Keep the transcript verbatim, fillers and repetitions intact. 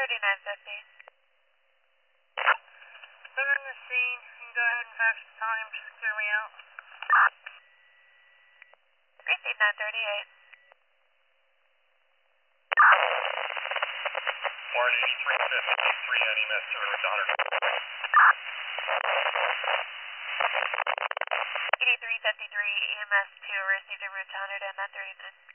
thirty-nine fifty. They're in the scene. You can go ahead and fax the times. Clear me out. Received nine thirty-eight. Orange eighty-three fifty-three at E M S to Donner. eighty-three fifty-three E M S two received a route to one hundred and nine thirty-nine.